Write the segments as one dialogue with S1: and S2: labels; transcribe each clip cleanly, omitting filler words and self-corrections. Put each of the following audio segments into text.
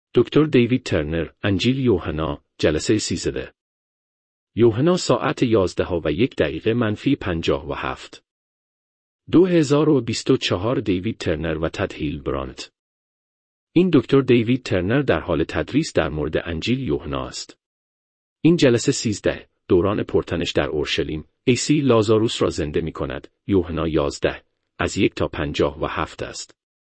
S1: دکتر دیوید ترنر، انجیل یوحنا، جلسه 13. یوحنا ساعت 11:01-57. 2024 دیوید ترنر و تد هیل برانت. این دکتر دیوید ترنر در حال تدریس در مورد انجیل یوحنا است. این جلسه 13، دوران پرتنش در اورشلیم، عیسی لازاروس را زنده می کند، یوحنا 11، از 1 تا 57 است.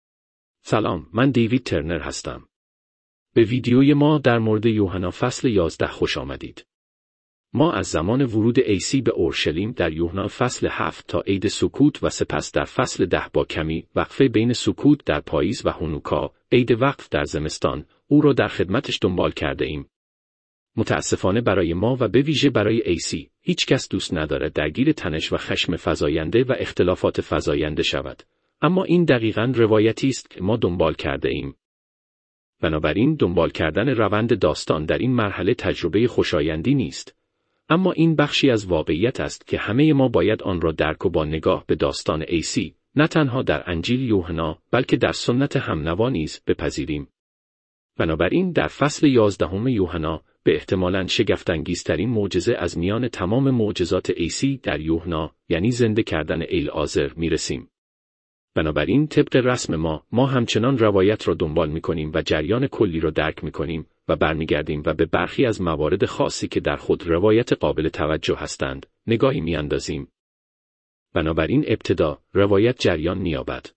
S1: سلام، من دیوید ترنر هستم. به ویدیوی ما در مورد یوحنا فصل 11 خوش آمدید. ما از زمان ورود عیسی به اورشلیم در یوحنا فصل 7 تا عید سکوت و سپس در فصل 10 با کمی وقفه بین سکوت در پاییز و هانوکا، عید وقف در زمستان، او را در خدمتش دنبال کرده ایم. متاسفانه برای ما و به ویژه برای عیسی، هیچ کس دوست ندارد درگیر تنش و خشم فزاینده و اختلافات فزاینده شود. اما این دقیقاً روایتی است که ما دنبال کرده ایم. بنابراین دنبال کردن روند داستان در این مرحله تجربه خوشایندی نیست. اما این بخشی از واقعیت است که همه ما باید آن را درک و با نگاه به داستان عیسی، نه تنها در انجیل یوحنا، بلکه در سنت همنوا نیز بپذیریم. بنابراین در فصل 11 یوحنا، به احتمالاً شگفت‌انگیزترین معجزه از میان تمام معجزات عیسی در یوحنا، یعنی زنده کردن ایلعازر، میرسیم. بنابراین طبق رسم ما همچنان روایت را دنبال می‌کنیم و جریان کلی را درک می‌کنیم و برمیگردیم و به برخی از موارد خاصی که در خود روایت قابل توجه هستند، نگاهی می‌اندازیم. بنابراین ابتدا، روایت جریان می‌یابد.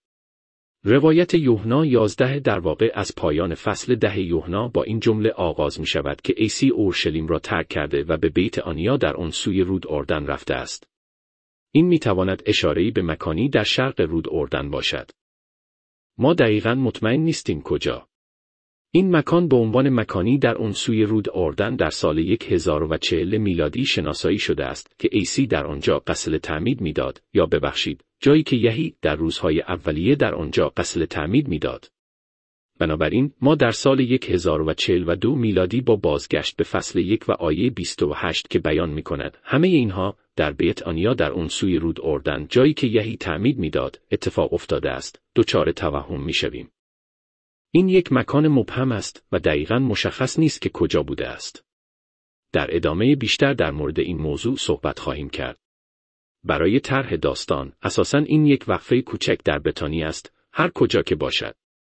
S1: روایت یوحنا 11 در واقع از پایان فصل 10 یوحنا با این جمله آغاز می‌شود که عیسی اورشلیم را ترک کرده و به بیت آنیا در آن سوی رود اردن رفته است. این می‌تواند اشاره‌ای به مکانی در شرق رود اردن باشد. ما دقیقاً مطمئن نیستیم کجا. این مکان به عنوان مکانی در آن سوی رود اردن در سال 1040 میلادی شناسایی شده است که عیسی در آنجا غسل تعمید می‌داد، یا ببخشید، جایی که یحیی در روزهای اولیه در آنجا غسل تعمید می‌داد. بنابراین ما در سال 1042 میلادی با بازگشت به فصل 1 و آیه 28 که بیان می‌کند همه اینها در بیت آنیا در اون سوی رود اردن، جایی که یحیی تعمید می‌داد، اتفاق افتاده است، دچار توهم می‌شویم. این یک مکان مبهم است و دقیقاً مشخص نیست که کجا بوده است. در ادامه بیشتر در مورد این موضوع صحبت خواهیم کرد. برای طرح داستان، اساساً این یک وقفه کوچک در بتانی است، هر کجا که باشد.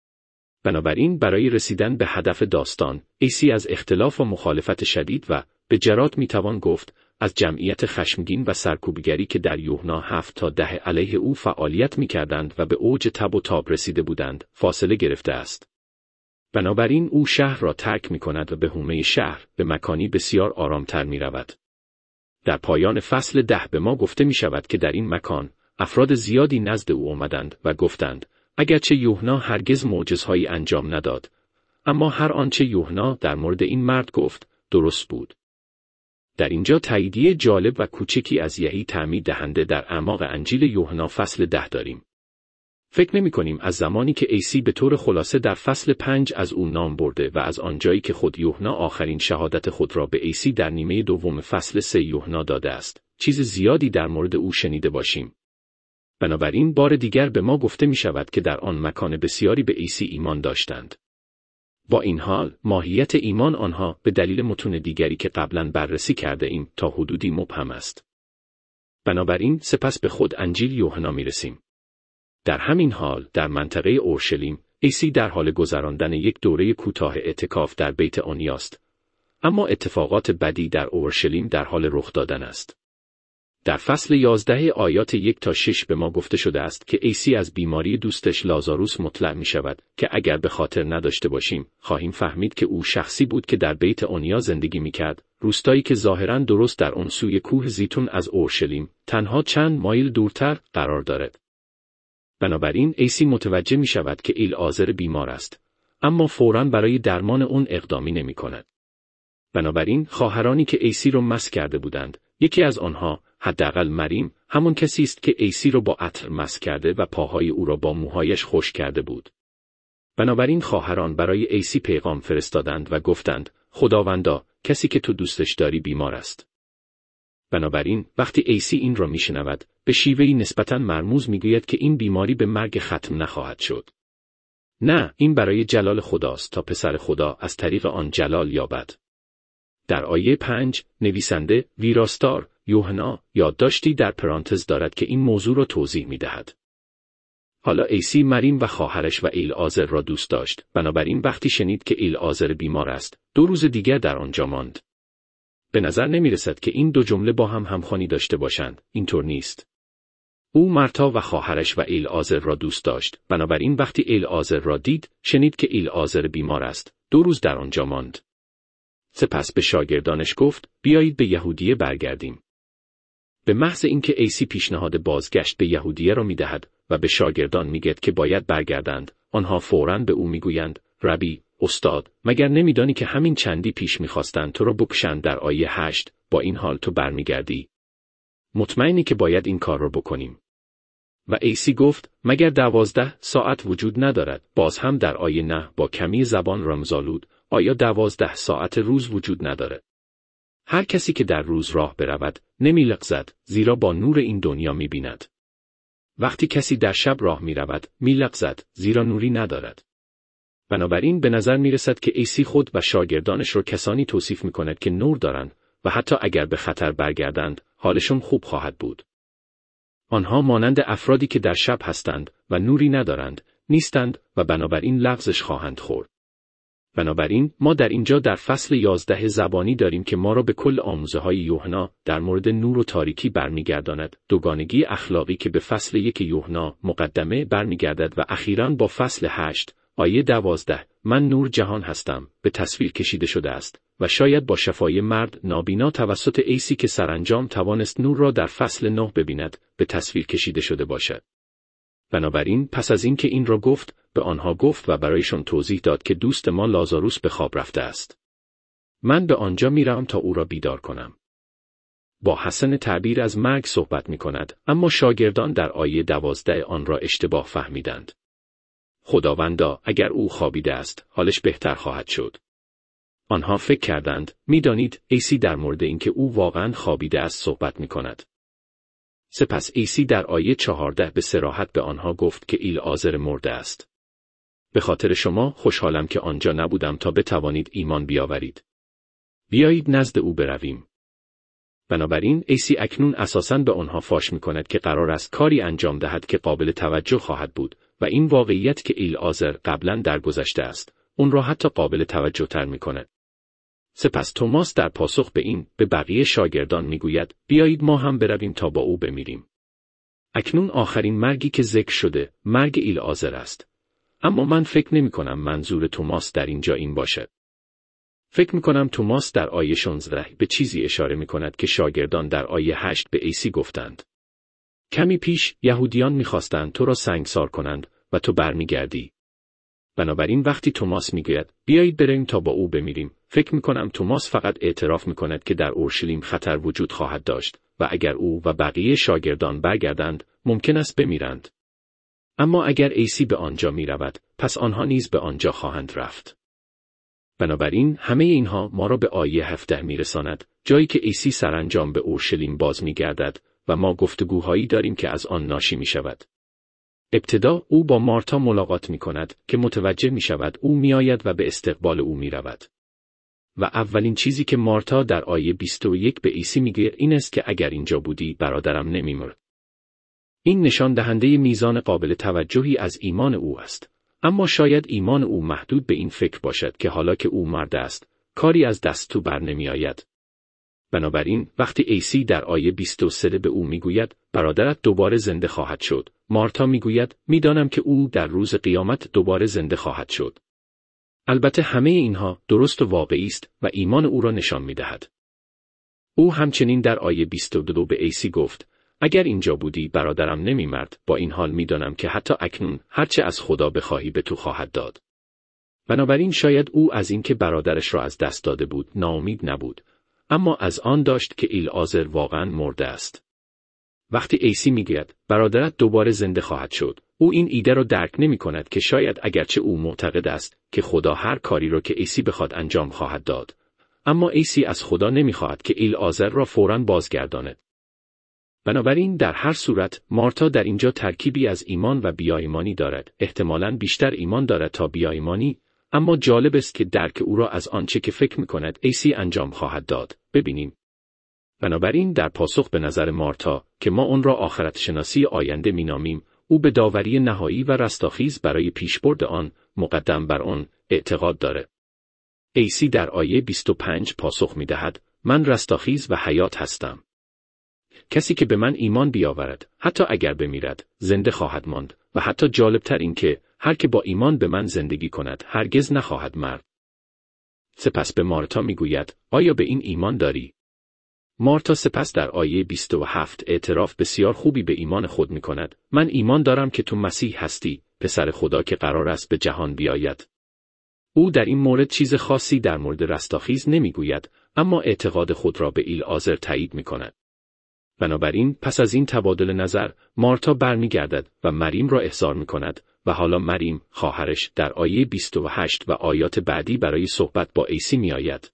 S1: بنابراین برای رسیدن به هدف داستان، عیسی از اختلاف و مخالفت شدید و به جرات میتوان گفت از جمعیت خشمگین و سرکوبگری که در یوحنا 7 تا 10 علیه او فعالیت میکردند و به اوج تب و تاب رسیده بودند، فاصله گرفته است. بنابراین او شهر را ترک میکند و به حومه شهر، به مکانی بسیار آرامتر میرود. در پایان فصل 10 به ما گفته میشود که در این مکان، افراد زیادی نزد او آمدند و گفتند: اگرچه یوحنا هرگز معجزهایی انجام نداد، اما هر آنچه یوحنا در مورد این مرد گفت، درست بود. در اینجا تاییدیه جالب و کوچکی از یحیی تعمید دهنده در اعماق انجیل یوحنا فصل 10 داریم. فکر نمی‌کنیم از زمانی که عیسی به طور خلاصه در فصل 5 از او نام برده و از آنجایی که خود یوحنا آخرین شهادت خود را به عیسی در نیمه دوم فصل 3 یوحنا داده است، چیز زیادی در مورد او شنیده باشیم. بنابراین بار دیگر به ما گفته می شود که در آن مکان بسیاری به عیسی ایمان داشتند. با این حال، ماهیت ایمان آنها به دلیل متون دیگری که قبلا بررسی کرده ایم تا حدودی مبهم است. بنابراین سپس به خود انجیل یوحنا می رسیم. در همین حال، در منطقه اورشلیم، عیسی در حال گذراندن یک دوره کوتاه اعتکاف در بیت آنیا است. اما اتفاقات بدی در اورشلیم در حال رخ دادن است. در فصل 11 آیات 1 تا 6 به ما گفته شده است که عیسی از بیماری دوستش لازاروس مطلع می شود که اگر به خاطر نداشته باشیم، خواهیم فهمید که او شخصی بود که در بیت آنیا زندگی می کرد، روستایی که ظاهراً درست در آن سوی کوه زیتون از اورشلیم، تنها چند مایل دورتر قرار دارد. بنابراین عیسی متوجه می شود که ایلعازر بیمار است، اما فوراً برای درمان اون اقدامی نمی کند. بنابراین خواهرانی که عیسی را مس کرده بودند، یکی از آنها، حداقل مریم، همون کسی است که عیسی را با عطر مس کرده و پاهای او را با موهایش خشک کرده بود. بنابراین خواهران برای عیسی پیغام فرستادند و گفتند: خداوندا، کسی که تو دوستش داری بیمار است. بنابراین وقتی عیسی این را میشنود، به شیوهی نسبتاً مرموز میگوید که این بیماری به مرگ ختم نخواهد شد. نه، این برای جلال خداست تا پسر خدا از طریق آن جلال یابد. در آیه 5 نویسنده ویراستار یوحنا یادداشتی در پرانتز دارد که این موضوع را توضیح می‌دهد. حالا عیسی مریم و خواهرش و ایلعازر را دوست داشت، بنابراین وقتی شنید که ایلعازر بیمار است، 2 روز دیگر در آنجا ماند. به نظر نمی‌رسد که این دو جمله با هم همخوانی داشته باشند، اینطور نیست. او مرتا و خواهرش و ایلعازر را دوست داشت، بنابراین وقتی ایلعازر را دید، شنید که ایلعازر بیمار است، 2 روز در آنجا ماند. سپس به شاگردانش گفت: بیایید به یهودیه برگردیم. به محض اینکه عیسی پیشنهاد بازگشت به یهودیه را می‌دهد و به شاگردان میگوید که باید برگردند، آنها فوراً به او میگویند: ربی، استاد، مگر نمیدانی که همین چندی پیش می‌خواستند تو را بکشند در آیه 8، با این حال تو برمیگردی؟ مطمئنی که باید این کار را بکنیم؟ و عیسی گفت: مگر 12 ساعت وجود ندارد؟ باز هم در آیه 9 با کمی زبان رمزآلود: آیا 12 ساعت روز وجود ندارد؟ هر کسی که در روز راه برود نمی‌لغزد، زیرا با نور این دنیا می‌بیند. وقتی کسی در شب راه می‌رود می‌لغزد، زیرا نوری ندارد. بنابراین به نظر می‌رسد که عیسی خود و شاگردانش را کسانی توصیف می‌کند که نور دارند و حتی اگر به خطر برگردند حالشون خوب خواهد بود. آنها مانند افرادی که در شب هستند و نوری ندارند نیستند و بنابراین لغزش خواهند خورد. بنابراین ما در اینجا در فصل 11 زبانی داریم که ما را به کل آموزه‌های یوحنا در مورد نور و تاریکی برمیگرداند، دوگانگی اخلاقی که به فصل 1 یوحنا مقدمه برمیگردد و اخیراً با فصل 8 آیه 12 من نور جهان هستم به تصویر کشیده شده است و شاید با شفای مرد نابینا توسط عیسی که سرانجام توانست نور را در فصل 9 ببیند به تصویر کشیده شده باشد. بنابراین پس از اینکه این را گفت، به آنها گفت و برایشان توضیح داد که دوست ما لازاروس به خواب رفته است. من به آنجا میروم تا او را بیدار کنم. با حسن تعبیر از مرگ صحبت می کند، اما شاگردان در آیه 12 آن را اشتباه فهمیدند. خداوندا، اگر او خوابیده است، حالش بهتر خواهد شد. آنها فکر کردند، میدانید، عیسی در مورد اینکه او واقعاً خوابیده است صحبت می کند. سپس عیسی در آیه 14 به صراحت به آنها گفت که ایلعازر مرده است. به خاطر شما خوشحالم که آنجا نبودم تا بتوانید ایمان بیاورید. بیایید نزد او برویم. بنابراین عیسی اکنون اساساً به آنها فاش می‌کند که قرار است کاری انجام دهد که قابل توجه خواهد بود و این واقعیت که ایلعازر قبلاً درگذشته است، اون را حتی قابل توجه تر می‌کند. سپس توماس در پاسخ به این به بقیه شاگردان میگوید: بیایید ما هم برویم تا با او بمیریم. اکنون آخرین مرگی که ذکر شده مرگ ایلعازر است. اما من فکر نمی کنم منظور توماس در اینجا این باشد. فکر می کنم توماس در آیه 16 به چیزی اشاره می کند که شاگردان در آیه 8 به عیسی گفتند. کمی پیش یهودیان می‌خواستند تو را سنگسار کنند و تو برمیگردی. بنابراین وقتی توماس میگوید بیایید بریم تا با او بمیریم، فکر میکنم توماس فقط اعتراف میکند که در اورشلیم خطر وجود خواهد داشت و اگر او و بقیه شاگردان برگردند ممکن است بمیرند. اما اگر عیسی به آنجا میرود، پس آنها نیز به آنجا خواهند رفت. بنابراین همه اینها ما را به آیه 17 میرساند، جایی که عیسی سرانجام به اورشلیم باز میگردد و ما گفتگوهایی داریم که از آن ناشی میشود. ابتدا او با مارتا ملاقات می کند که متوجه می شود او می آید و به استقبال او می رود. و اولین چیزی که مارتا در آیه 21 به عیسی می گوید این است که اگر اینجا بودی برادرم نمی مرد. این نشان دهنده میزان قابل توجهی از ایمان او است. اما شاید ایمان او محدود به این فکر باشد که حالا که او مرده است، کاری از دست تو بر نمی آید. بنابراین وقتی عیسی در آیه 23 به او میگوید برادرت دوباره زنده خواهد شد، مارتا میگوید میدانم که او در روز قیامت دوباره زنده خواهد شد. البته همه اینها درست و واقعی است و ایمان او را نشان میدهد. او همچنین در آیه 22 به عیسی گفت اگر اینجا بودی برادرم نمی‌مرد، با این حال میدانم که حتی اکنون هرچه از خدا بخواهی به تو خواهد داد. بنابراین شاید او از اینکه برادرش را از دست داده بود ناامید نبود، اما از آن داشت که ایلعازر واقعاً مرده است. وقتی عیسی میگوید برادرت دوباره زنده خواهد شد، او این ایده را درک نمی‌کند که شاید اگرچه او معتقد است که خدا هر کاری را که عیسی بخواد انجام خواهد داد، اما عیسی از خدا نمی‌خواهد که ایلعازر را فوراً بازگرداند. بنابراین در هر صورت مارتا در اینجا ترکیبی از ایمان و بیایمانی دارد. احتمالاً بیشتر ایمان دارد تا بیایمانی، اما جالب است که درک او را از آنچه که فکر می‌کند عیسی انجام خواهد داد ببینیم. بنابراین در پاسخ به نظر مارتا که ما آن را آخرت شناسی آینده می‌نامیم، او به داوری نهایی و رستاخیز برای پیشبرد آن مقدم بر آن اعتقاد دارد. عیسی در آیه 25 پاسخ می‌دهد: من رستاخیز و حیات هستم. کسی که به من ایمان بیاورد، حتی اگر بمیرد، زنده خواهد ماند و حتی جالبتر این که هر که با ایمان به من زندگی کند، هرگز نخواهد مرد. سپس به مارتا میگوید: آیا به این ایمان داری؟ مارتا سپس در آیه 27 اعتراف بسیار خوبی به ایمان خود میکند: من ایمان دارم که تو مسیح هستی، پسر خدا که قرار است به جهان بیاید. او در این مورد چیز خاصی در مورد رستاخیز نمیگوید، اما اعتقاد خود را به ایلعازر تایید میکند. بنابراین پس از این تبادل نظر، مارتا برمیگردد و مریم را احضار میکند و حالا مریم خواهرش در آیه 28 و آیات بعدی برای صحبت با عیسی میآید.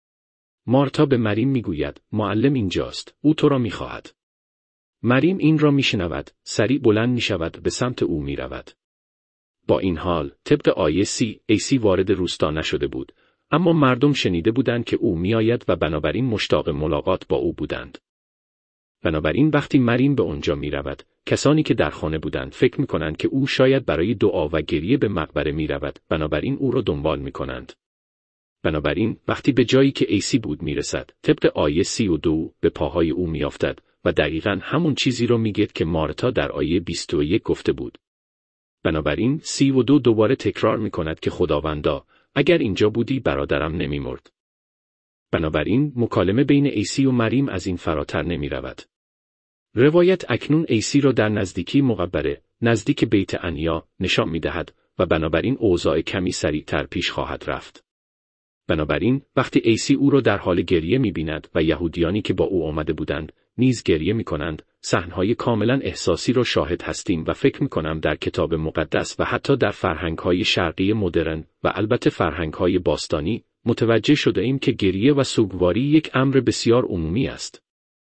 S1: مارتا به مریم میگوید: معلم اینجاست، او تو را میخواهد. مریم این را میشنود، سریع بلند میشود و به سمت او میرود. با این حال، طبق آیه 30 عیسی وارد روستا نشده بود، اما مردم شنیده بودند که او میآید و بنابراین مشتاق ملاقات با او بودند. بنابراین وقتی مریم به آنجا میرود، کسانی که در خانه بودند فکر میکنند که او شاید برای دعا و گریه به مقبره میرود، بنابراین او را دنبال میکنند. بنابراین وقتی به جایی که عیسی بود میرسد، طبق آیه 32 به پاهای او میافتد و دقیقاً همون چیزی رو میگه که مارتا در آیه 21 گفته بود. بنابراین 32 دوباره تکرار میکند که خداوندا، اگر اینجا بودی برادرم نمیمرد. بنابراین مکالمه بین عیسی و مریم از این فراتر نمیرود. روایت اکنون عیسی را در نزدیکی مقبره، نزدیک بیت عنیا نشان میدهد و بنابراین اوضاع کمی سریعتر پیش خواهد رفت. بنابراین وقتی عیسی او را در حال گریه می‌بیند و یهودیانی که با او آمده بودند نیز گریه می‌کنند، صحنه‌های کاملاً احساسی را شاهد هستیم و فکر می‌کنم در کتاب مقدس و حتی در فرهنگ‌های شرقی مدرن و البته فرهنگ‌های باستانی متوجه شده‌ایم که گریه و سوگواری یک امر بسیار عمومی است.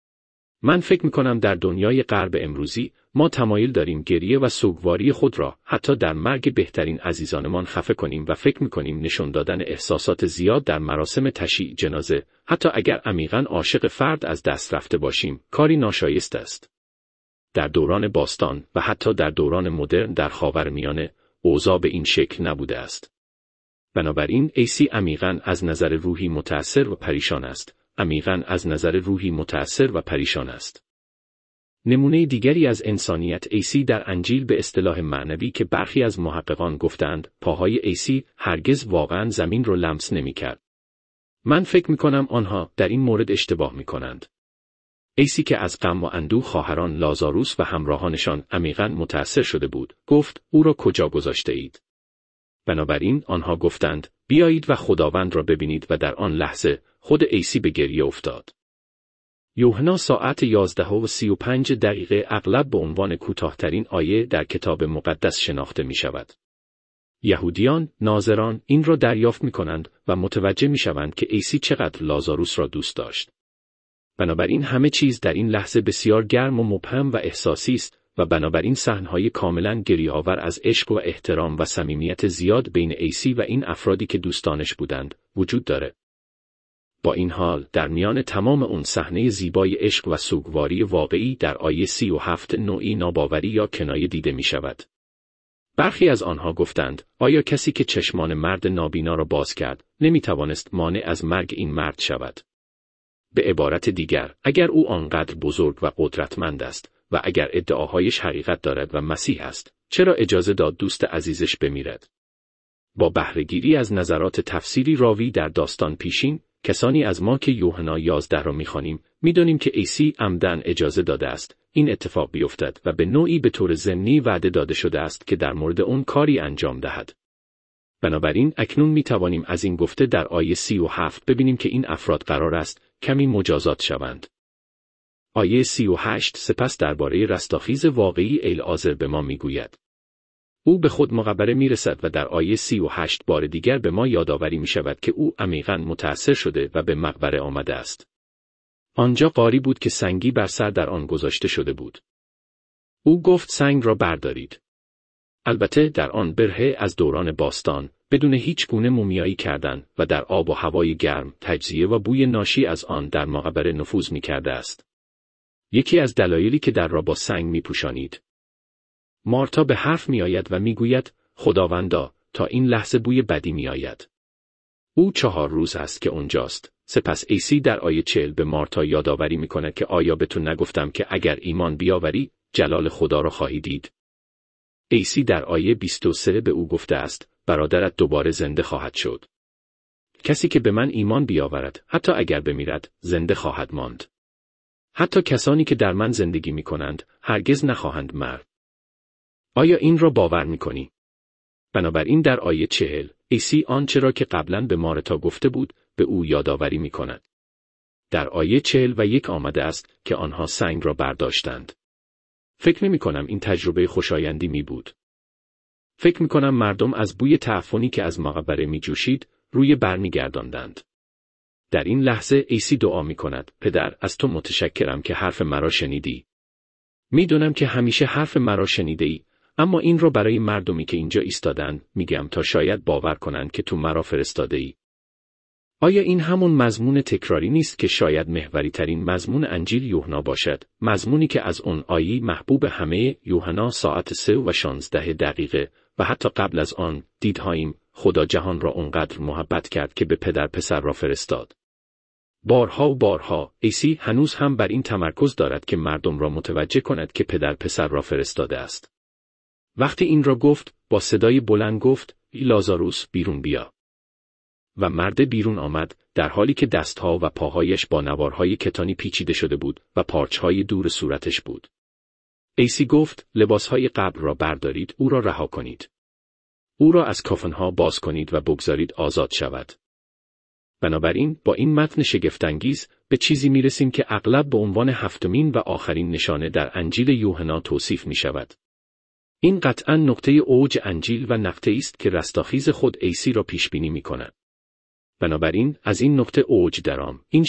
S1: من فکر می‌کنم در دنیای غرب امروزی ما تمایل داریم گریه و سوگواری خود را حتی در مرگ بهترین عزیزانمان خفه کنیم و فکر می‌کنیم نشان دادن احساسات زیاد در مراسم تشییع جنازه، حتی اگر عمیقاً عاشق فرد از دست رفته باشیم، کاری ناشایست است. در دوران باستان و حتی در دوران مدرن در خاورمیانه اوضاع به این شکل نبوده است. بنابراین عیسی عمیقاً از نظر روحی متأثر و پریشان است. عمیقاً از نظر روحی متأثر و پریشان است. نمونه دیگری از انسانیت عیسی در انجیل به اصطلاح معنوی که برخی از محققان گفتند، پاهای عیسی هرگز واقعاً زمین را لمس نمی‌کرد. من فکر می‌کنم آنها در این مورد اشتباه می‌کنند. عیسی که از غم و اندوه خواهران لازاروس و همراهانشان عمیقاً متأثر شده بود، گفت: او را کجا گذاشته اید؟ بنابراین آنها گفتند: بیایید و خداوند را ببینید و در آن لحظه خود عیسی به گریه افتاد. یوحنا ساعت 11:35 اغلب به عنوان کوتاه‌ترین آیه در کتاب مقدس شناخته می شود. یهودیان، ناظران این را دریافت می کنند و متوجه می شوند که عیسی چقدر لازاروس را دوست داشت. بنابراین همه چیز در این لحظه بسیار گرم و مبهم و احساسی است و بنابراین صحنه‌های کاملاً گریه‌آور از عشق و احترام و صمیمیت زیاد بین عیسی و این افرادی که دوستانش بودند وجود دارد. با این حال در میان تمام اون صحنه زیبای عشق و سوگواری واقعی در آیه 37 نوعی ناباوری یا کنایه دیده می شود. برخی از آنها گفتند: آیا کسی که چشمان مرد نابینا را باز کرد نمی توانست مانع از مرگ این مرد شود؟ به عبارت دیگر، اگر او آنقدر بزرگ و قدرتمند است و اگر ادعاهایش حقیقت دارد و مسیح است، چرا اجازه داد دوست عزیزش بمیرد؟ با بهره‌گیری از نظرات تفسیری راوی در داستان پیشین، کسانی از ما که یوحنا 11 را می‌خوانیم، می‌دانیم که عیسی عمداً اجازه داده است این اتفاق بیفتد و به نوعی به طور ضمنی وعده داده شده است که در مورد اون کاری انجام دهد. بنابراین اکنون می‌توانیم از این گفته در آیه 37 ببینیم که این افراد قرار است کمی مجازات شوند. آیه 38 سپس درباره رستاخیز واقعی ایلعازر به ما می‌گوید. او به خود مقبره میرسد و در آیه 38 بار دیگر به ما یادآوری می شود که او عمیقاً متأثر شده و به مقبره آمده است. آنجا غاری بود که سنگی بر سر در آن گذاشته شده بود. او گفت سنگ را بردارید. البته در آن برهه از دوران باستان، بدون هیچ گونه مومیایی کردن و در آب و هوای گرم، تجزیه و بوی ناشی از آن در مقبره نفوذ می‌کرده است. یکی از دلایلی که در را با سنگ می‌پوشانید. مارتا به حرف می‌آید و می‌گوید خداوندا، تا این لحظه بوی بدی می‌آید. او 4 روز است که اونجاست. سپس ایسی در آیه 40 به مارتا یادآوری می‌کند که آیا به تو نگفتم که اگر ایمان بیاوری، جلال خدا را خواهی دید. ایسی در آیه 23 به او گفته است، برادرت دوباره زنده خواهد شد. کسی که به من ایمان بیاورد، حتی اگر بمیرد، زنده خواهد ماند. حتی کسانی که در من زندگی می‌کنند، هرگز نخواهند مرد. آیا این را باور می‌کنی؟ بنابراین در آیه 40، ایسی آنچه را که قبلاً به مارتا گفته بود، به او یادآوری می‌کند. در آیه 41 آمده است که آنها سنگ را برداشتند. فکر نمی‌کنم این تجربه خوشایندی می بود. فکر می‌کنم مردم از بوی تعفنی که از مقبره می‌جوشید، روی برمیگرداندند. در این لحظه ایسی دعا می‌کند، پدر، از تو متشکرم که حرف مرا شنیدی. می‌دونم که همیشه حرف مرا شنیدی، اما این را برای مردمی که اینجا ایستادند میگم تا شاید باور کنند که تو مرا فرستاده‌ای. آیا این همون مضمون تکراری نیست که شاید محوری ترین مضمون انجیل یوحنا باشد، مضمونی که از اون آیه محبوب همه یوحنا ساعت 3:16 و حتی قبل از آن دیدهاییم خدا جهان را اونقدر محبت کرد که به پدر پسر را فرستاد. بارها و بارها ایسی هنوز هم بر این تمرکز دارد که مردم را متوجه کند که پدر پسر را فرستاده است. وقتی این را گفت، با صدای بلند گفت، لازاروس بیرون بیا. و مرد بیرون آمد، در حالی که دستها و پاهایش با نوارهای کتانی پیچیده شده بود و پارچهای دور صورتش بود. ایسی گفت، لباسهای قبر را بردارید، او را رها کنید. او را از کافنها باز کنید و بگذارید آزاد شود. بنابراین با این متن شگفت‌انگیز به چیزی میرسیم که اغلب به عنوان 7مین و آخرین نشانه در انجیل یوحنا توصیف می شود. این قطعاً نقطه اوج انجیل و نقطه‌ای است که رستاخیز خود ایسی را پیش بینی می کند. بنابراین از این نقطه اوج درام، این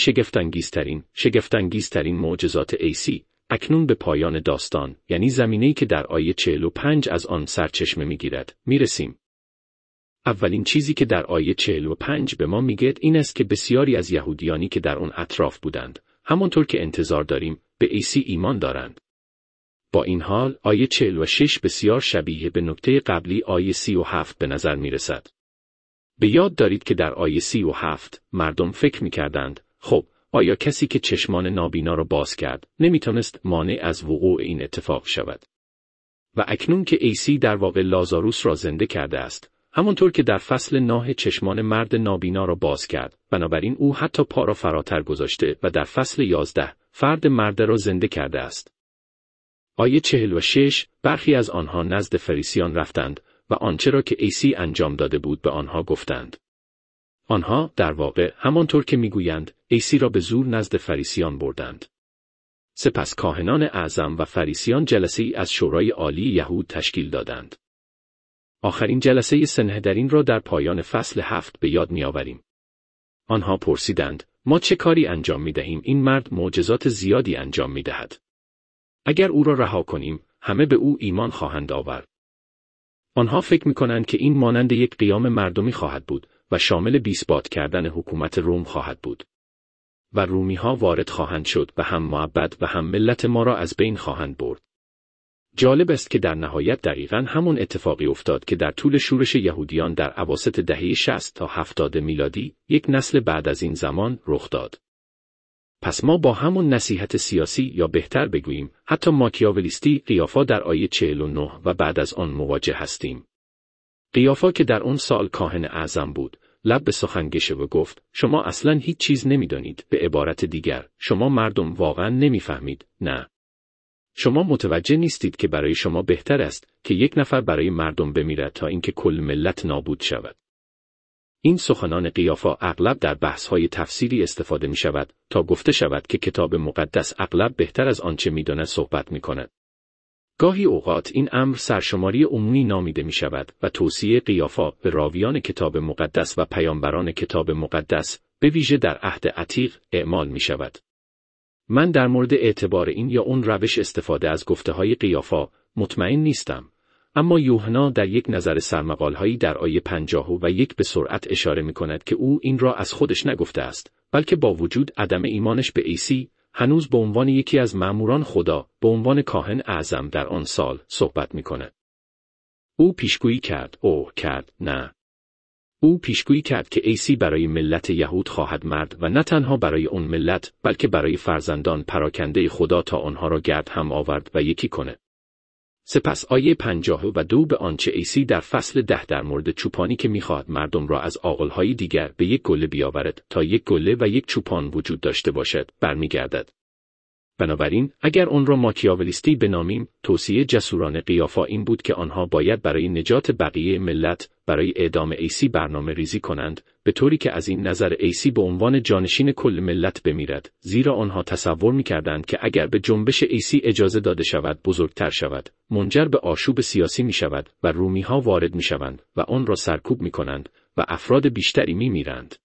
S1: شگفت‌انگیزترین معجزات ایسی، اکنون به پایان داستان، یعنی زمینه‌ای که در آیه 45 از آن سرچشمه می‌گیرد، می‌رسیم. اولین چیزی که در آیه 45 به ما میگه این است که بسیاری از یهودیانی که در آن اطراف بودند، همانطور که انتظار داریم، به عیسی ایمان دارند. با این حال، آیه 46 بسیار شبیه به نکته قبلی آیه 37 به نظر می‌رسد. به یاد دارید که در آیه 37 مردم فکر می‌کردند، خب، آیا کسی که چشمان نابینا را باز کرد، نمی‌توانست مانع از وقوع این اتفاق شود؟ و اکنون که عیسی در واقع لازاروس را زنده کرده است، همانطور که در فصل 9 چشمان مرد نابینا را باز کرد، بنابراین او حتی پا را فراتر گذاشته و در فصل 11 فرد مرد را زنده کرده است. آیه 46 برخی از آنها نزد فریسیان رفتند و آنچه را که عیسی انجام داده بود به آنها گفتند. آنها در واقع همانطور که میگویند عیسی را به زور نزد فریسیان بردند. سپس کاهنان اعظم و فریسیان جلسه‌ای از شورای عالی یهود تشکیل دادند. آخرین جلسه سنهدرین را در پایان فصل 7 به یاد می‌آوریم. آنها پرسیدند، ما چه کاری انجام می‌دهیم؟ این مرد معجزات زیادی انجام می‌دهد. اگر او را رها کنیم، همه به او ایمان خواهند آورد. آنها فکر می‌کنند که این مانند یک قیام مردمی خواهد بود و شامل بیثبات کردن حکومت روم خواهد بود. و رومی‌ها وارد خواهند شد و هم معبد و هم ملت ما را از بین خواهند برد. جالب است که در نهایت دقیقاً همون اتفاقی افتاد که در طول شورش یهودیان در اواسط دهه 60 تا 70 میلادی، یک نسل بعد از این زمان رخ داد. پس ما با همون نصیحت سیاسی یا بهتر بگوییم حتی ماکیاولیستی قیافا در آیه 49 و بعد از آن مواجه هستیم. قیافا که در اون سال کاهن اعظم بود، لب به سخن گشود و گفت، شما اصلاً هیچ چیز نمیدانید. به عبارت دیگر، شما مردم واقعاً نمیفهمید، نه. شما متوجه نیستید که برای شما بهتر است که یک نفر برای مردم بمیرد تا اینکه کل ملت نابود شود. این سخنان قیافا اغلب در بحث‌های تفسیری استفاده می شود تا گفته شود که کتاب مقدس اغلب بهتر از آنچه می‌داند صحبت می‌کند. گاهی اوقات این امر سرشماری عمومی نامیده می شود و توصیه قیافا به راویان کتاب مقدس و پیامبران کتاب مقدس به ویژه در عهد عتیق اعمال می شود. من در مورد اعتبار این یا اون روش استفاده از گفته‌های قیافا مطمئن نیستم، اما یوحنا در یک نظر سرمقالهایی در آیه 51 به سرعت اشاره می‌کند که او این را از خودش نگفته است، بلکه با وجود عدم ایمانش به عیسی، هنوز به عنوان یکی از مأموران خدا، به عنوان کاهن اعظم در آن سال صحبت می‌کند. او پیشگویی کرد که عیسی برای ملت یهود خواهد مرد و نه تنها برای اون ملت، بلکه برای فرزندان پراکنده خدا تا آنها را گرد هم آورد و یکی کنه. سپس آیه 52 به آنچه عیسی در فصل 10 در مورد چوپانی که می‌خواهد مردم را از عاقل‌های دیگر به یک گله بیاورد تا یک گله و یک چوپان وجود داشته باشد برمیگردد. بنابراین اگر آن را ماکیاولیستی بنامیم، توصیه جسورانه قیافا این بود که آنها باید برای نجات بقیه ملت برای اعدام عیسی برنامه ریزی کنند، به طوری که از این نظر عیسی به عنوان جانشین کل ملت بمیرد، زیرا آنها تصور می‌کردند که اگر به جنبش عیسی اجازه داده شود بزرگتر شود، منجر به آشوب سیاسی می‌شود و رومی‌ها وارد می‌شوند و آن را سرکوب می‌کنند و افراد بیشتری می‌میرند.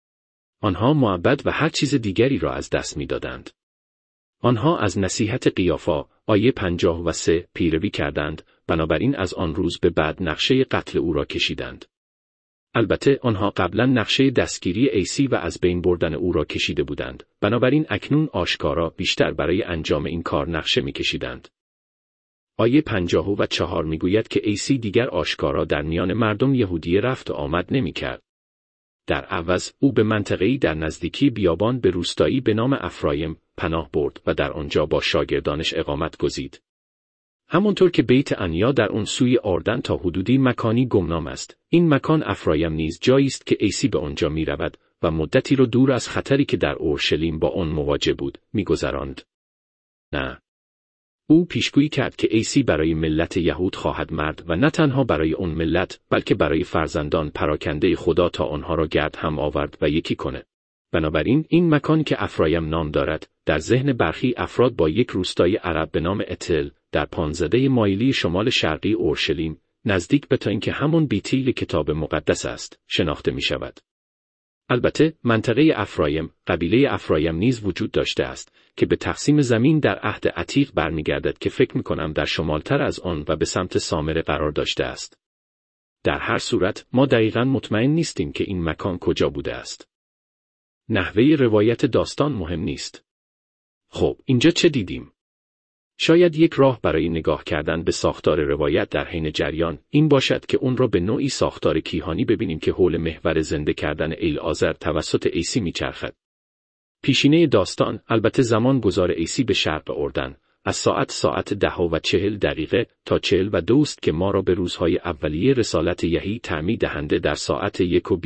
S1: آنها معبد و هر چیز دیگری را از دست می‌دادند. آنها از نصیحت قیافا آیه 53 پیروی کردند، بنابراین از آن روز به بعد نقشه قتل او را کشیدند. البته آنها قبلا نقشه دستگیری عیسی و از بین بردن او را کشیده بودند، بنابراین اکنون آشکارا بیشتر برای انجام این کار نقشه می‌کشیدند. آیه 54 میگوید که عیسی دیگر آشکارا در میان مردم یهودیه رفت و آمد نمی‌کرد. در عوض او به منطقه‌ای در نزدیکی بیابان به روستایی به نام افرایم پناه برد و در آنجا با شاگردانش اقامت گزید. همانطور که بیت انیا در اون سوی اردن تا حدودی مکانی گمنام است، این مکان افرایم نیز جایی است که عیسی به آنجا می‌رود و مدتی را دور از خطری که در اورشلیم با آن مواجه بود می‌گذراند. نه، او پیشگویی کرد که عیسی برای ملت یهود خواهد مرد و نه تنها برای اون ملت، بلکه برای فرزندان پراکنده خدا تا آنها را گرد هم آورد و یکی کنه. بنابراین این مکان که افرایم نام دارد، در ذهن برخی افراد با یک روستای عرب به نام اتل در 15 مایلی شمال شرقی اورشلیم، نزدیک به تا اینکه همون بیتیل کتاب مقدس است، شناخته می شود. البته منطقه افرایم، قبیله افرایم نیز وجود داشته است که به تقسیم زمین در عهد عتیق برمیگردد که فکر می‌کنم در شمالتر از آن و به سمت سامره قرار داشته است. در هر صورت ما دقیقاً مطمئن نیستیم که این مکان کجا بوده است. نحوه روایت داستان مهم نیست. خب اینجا چه دیدیم؟ شاید یک راه برای نگاه کردن به ساختار روایت در حین جریان این باشد که اون را به نوعی ساختار کیهانی ببینیم که حول محور زنده کردن ایلعازر توسط عیسی میچرخد. پیشینه داستان البته زمان گذار عیسی به شرق اردن از ساعت 10:40 تا 42 است که ما را به روزهای اولیه رسالت یحیی تعمید دهنده در ساعت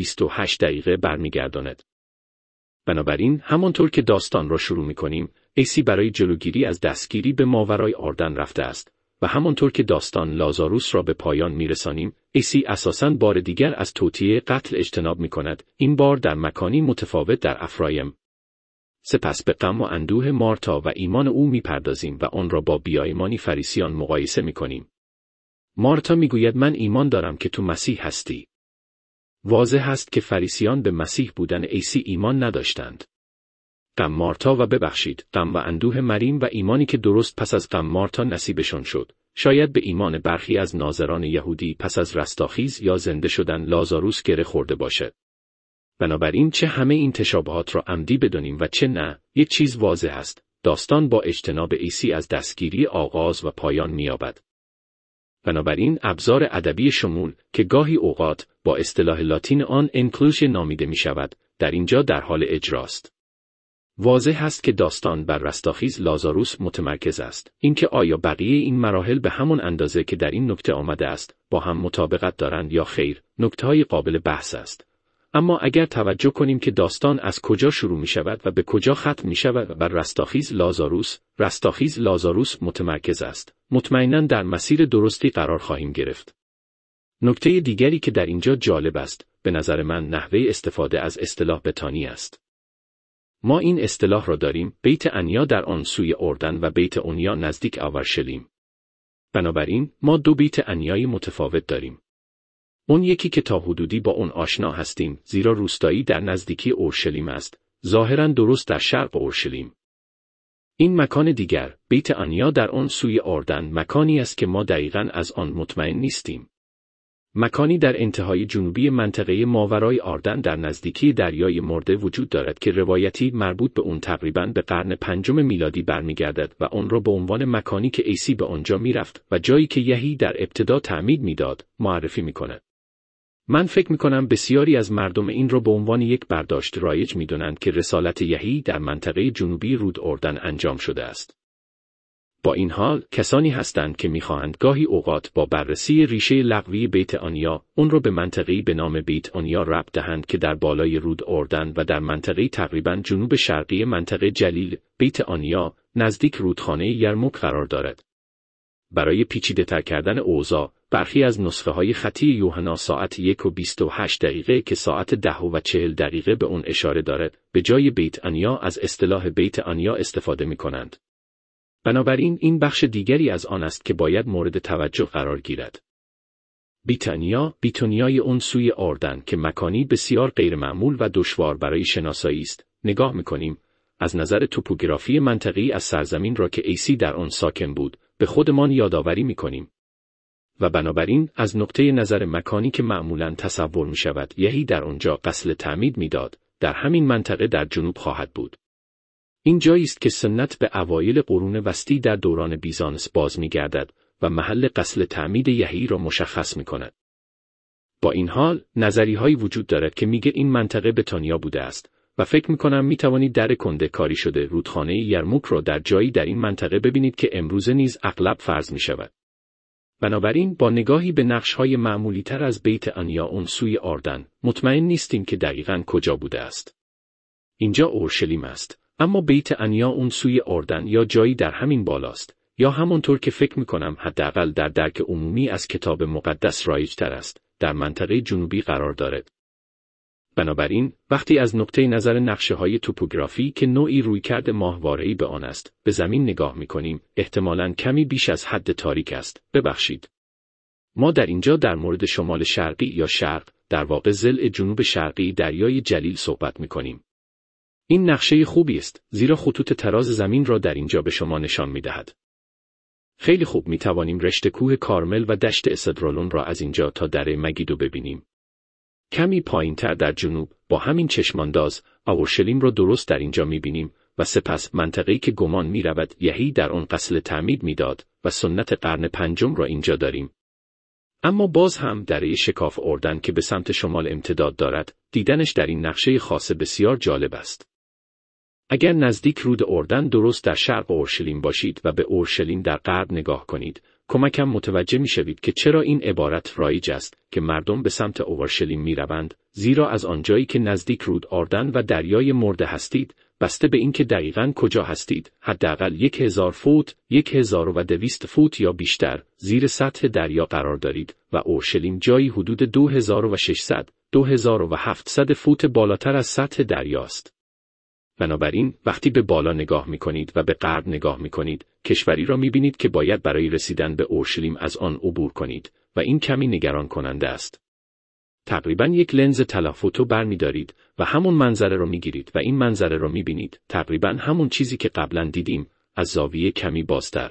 S1: 1:28 برمیگرداند. بنابراین همانطور که داستان را شروع می‌کنیم، عیسی برای جلوگیری از دستگیری به ماورای اردن رفته است و همانطور که داستان لازاروس را به پایان می‌رسانیم، عیسی اساساً بار دیگر از توطئه قتل اجتناب می‌کند، این بار در مکانی متفاوت در افرایم. سپس به غم و اندوه مارتا و ایمان او می‌پردازیم و آن را با بیایمانی فریسیان مقایسه می‌کنیم. مارتا می‌گوید من ایمان دارم که تو مسیح هستی. واضح است که فریسیان به مسیح بودن عیسی ایمان نداشتند. غم مارتا و غم و اندوه مریم و ایمانی که درست پس از غم مارتا نصیبشان شد، شاید به ایمان برخی از ناظران یهودی پس از رستاخیز یا زنده شدن لازاروس گره خورده باشد. بنابراین چه همه این تشابهات را عمدی بدانیم و چه نه، یک چیز واضح است، داستان با اجتناب عیسی از دستگیری آغاز و پایان می‌یابد. بنابراین ابزار ادبی شمول که گاهی اوقات با اصطلاح لاتین آن انکلوژن نامیده می شود، در اینجا در حال اجراست. واضح است که داستان بر رستاخیز لازاروس متمرکز است. اینکه آیا بقیه این مراحل به همان اندازه که در این نکته آمده است با هم مطابقت دارند یا خیر، نکته‌های قابل بحث است. اما اگر توجه کنیم که داستان از کجا شروع می شود و به کجا ختم می شود و بر رستاخیز لازاروس متمرکز است، مطمئناً در مسیر درستی قرار خواهیم گرفت. نکته دیگری که در اینجا جالب است، به نظر من نحوه استفاده از اصطلاح بتانی است. ما این اصطلاح را داریم، بیت انیا در آن سوی اردن و بیت اونیا نزدیک اورشلیم. بنابراین ما دو بیت انیای متفاوت داریم. اون یکی که تا حدودی با اون آشنا هستیم، زیرا روستایی در نزدیکی اورشلیم است، ظاهراً درست در شرق اورشلیم. این مکان دیگر، بیت آنیا در آن سوی اردن، مکانی است که ما دقیقاً از آن مطمئن نیستیم. مکانی در انتهای جنوبی منطقه ماورای اردن در نزدیکی دریای مرده وجود دارد که روایتی مربوط به اون تقریباً به قرن 5 میلادی برمیگردد و آن را به عنوان مکانی که عیسی به آنجا میرفت و جایی که یحیی در ابتدا تعمید میداد، معرفی میکند. من فکر میکنم بسیاری از مردم این را به عنوان یک برداشت رایج میدونند که رسالت یحیی در منطقه جنوبی رود اردن انجام شده است. با این حال، کسانی هستند که میخواهند گاهی اوقات با بررسی ریشه لغوی بیت آنیا، اون را به منطقه‌ای به نام بیت آنیا ربط دهند که در بالای رود اردن و در منطقه تقریباً جنوب شرقی منطقه جلیل، بیت آنیا، نزدیک رودخانه یرموک قرار دارد. برای پیچیده‌تر کردن اوضاع، برخی از نسخه‌های خطی یوحنا ساعت 1:28 که ساعت 10:40 به اون اشاره دارد، به جای بیت آنیا از اصطلاح بیت آنیا استفاده می‌کنند. بنابراین این بخش دیگری از آن است که باید مورد توجه قرار گیرد. بیتونیای اون سوی اردن که مکانی بسیار غیرمعمول و دشوار برای شناسایی است، نگاه می‌کنیم، از نظر توپوگرافی منطقی از سرزمین را که عیسی در آن ساکن بود، به خودمان یادآوری می‌کنیم. و بنابراین از نقطه نظر مکانی که معمولاً تصور می‌شود یحیی در آنجا غسل تعمید می‌داد، در همین منطقه در جنوب خواهد بود. این جایی است که سنت به اوایل قرون وسطی در دوران بیزانس باز می‌گردد و محل غسل تعمید یحیی را مشخص می‌کند. با این حال، نظریه‌هایی وجود دارد که میگه این منطقه بتانیا بوده است و فکر می‌کنم می‌توانید در کنده کاری شده رودخانه یرموک را در جایی در این منطقه ببینید که امروزه نیز اغلب فرض می‌شود. بنابراین با نگاهی به نقش‌های معمولی‌تر از بیت آنیا اون سوی اردن، مطمئن نیستیم که دقیقاً کجا بوده است. اینجا اورشلیم است، اما بیت آنیا اون سوی اردن یا جایی در همین بالاست، یا همونطور که فکر می‌کنم حداقل در درک عمومی از کتاب مقدس رایج‌تر است، در منطقه جنوبی قرار دارد. بنابراین وقتی از نقطه نظر نقشه‌های توپوگرافی که نوعی رویکرد ماهواره‌ای به آن است، به زمین نگاه می‌کنیم، احتمالاً کمی بیش از حد تاریک است. ببخشید. ما در اینجا در مورد شمال شرقی یا شرق، در واقع ضلع جنوب شرقی دریای جلیل صحبت می‌کنیم. این نقشه خوبی است، زیرا خطوط تراز زمین را در اینجا به شما نشان می‌دهد. خیلی خوب می‌توانیم رشته کوه کارمل و دشت اسدرالون را از اینجا تا دره مگیدو ببینیم. کمی پایین‌تر در جنوب، با همین چشمانداز، اورشلیم را درست در اینجا می‌بینیم و سپس منطقه‌ای که گمان می‌رود یحیی در آن غسل تعمید می‌داد و سنت قرن 5 را اینجا داریم. اما باز هم دره شکاف اردن که به سمت شمال امتداد دارد، دیدنش در این نقشه خاص بسیار جالب است. اگر نزدیک رود اردن درست در شرق اورشلیم باشید و به اورشلیم در غرب نگاه کنید، کمکم متوجه می‌شوید که چرا این عبارت رایج است که مردم به سمت اورشلیم می‌روند، زیرا از آنجایی که نزدیک رود اردن و دریای مرده هستید، بسته به اینکه دقیقاً کجا هستید، حداقل 1000 فوت، 1200 فوت یا بیشتر زیر سطح دریا قرار دارید و اورشلیم جایی حدود 2600 2700 فوت بالاتر از سطح دریاست. بنابراین وقتی به بالا نگاه می‌کنید و به غرب نگاه می‌کنید، کشوری را می‌بینید که باید برای رسیدن به اورشلیم از آن عبور کنید و این کمی نگران کننده است. تقریباً یک لنز تلافوتو برمی‌دارید و همون منظره را می‌گیرید و این منظره را می‌بینید، تقریباً همون چیزی که قبلاً دیدیم، از زاویه کمی بازتر.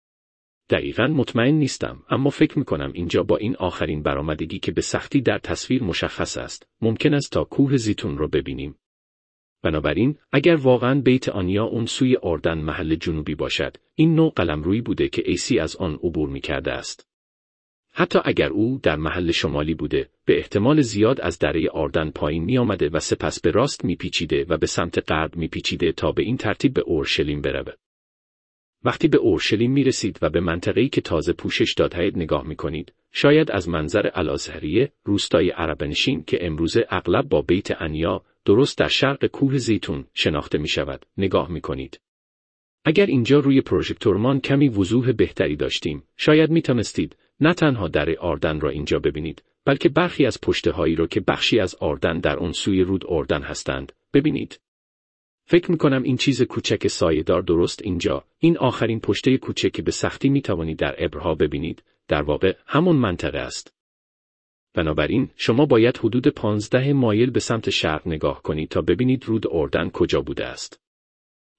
S1: دقیقاً مطمئن نیستم، اما فکر می‌کنم اینجا با این آخرین برآمدگی که به سختی در تصویر مشخص است، ممکن است تا کوه زیتون را ببینیم. بنابراین اگر واقعاً بیت آنیا اون سوی اردن محل جنوبی باشد، این نوع قلمرویی بوده که عیسی از آن عبور می‌کرده است. حتی اگر او در محل شمالی بوده، به احتمال زیاد از دره اردن پایین می‌آمده و سپس به راست می‌پیچیده و به سمت غرب می‌پیچیده تا به این ترتیب به اورشلیم برود. وقتی به اورشلیم می‌رسید و به منطقه‌ای که تازه پوشش داده نگاه می‌کنید، شاید از منظر الازهریه، روستای عربنشین که امروزه اغلب با بیت آنیا درست در شرق کوه زیتون شناخته می‌شود، نگاه می‌کنید. اگر اینجا روی پروژکتورمان کمی وضوح بهتری داشتیم، شاید می‌توانستید نه تنها دره اردن را اینجا ببینید، بلکه برخی از پشته‌هایی را که بخشی از اردن در آن سوی رود اردن هستند، ببینید. فکر می‌کنم این چیز کوچک سایه‌دار درست اینجا، این آخرین پشته کوچک که به سختی می‌توانید در ابرها ببینید، در واقع همون منطقه است. بنابراین شما باید حدود 15 مایل به سمت شرق نگاه کنید تا ببینید رود اردن کجا بوده است.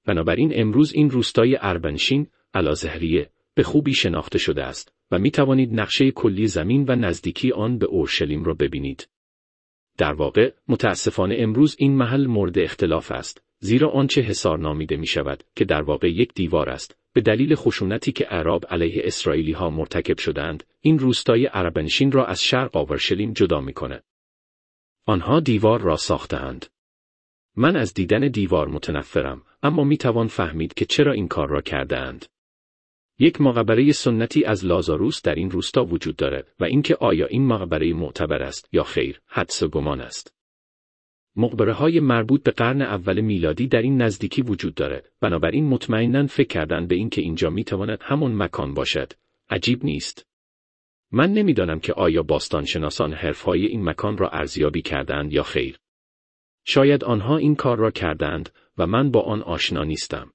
S1: بنابراین امروز این روستای اربنشین الازهریه به خوبی شناخته شده است و می توانید نقشه کلی زمین و نزدیکی آن به اورشلیم را ببینید. در واقع متاسفانه امروز این محل مورد اختلاف است، زیرا آنچه حصار نامیده می شود که در واقع یک دیوار است، به دلیل خشونتی که اعراب علیه اسرائیلی ها مرتکب شدند، این روستای اربنشین را از شرق اورشلیم جدا می کند. آنها دیوار را ساختند. من از دیدن دیوار متنفرم، اما می توان فهمید که چرا این کار را کرده‌اند. یک مقبره سنتی از لازاروس در این روستا وجود دارد و اینکه آیا این مقبره معتبر است یا خیر، حدس و گمان است. مقبره‌های مربوط به قرن اول میلادی در این نزدیکی وجود دارد، بنابراین مطمئناً فکر کردند به اینکه اینجا میتواند همون مکان باشد. عجیب نیست. من نمیدانم که آیا باستانشناسان حرفهای این مکان را ارزیابی کردند یا خیر. شاید آنها این کار را کردند و من با آن آشنا نیستم.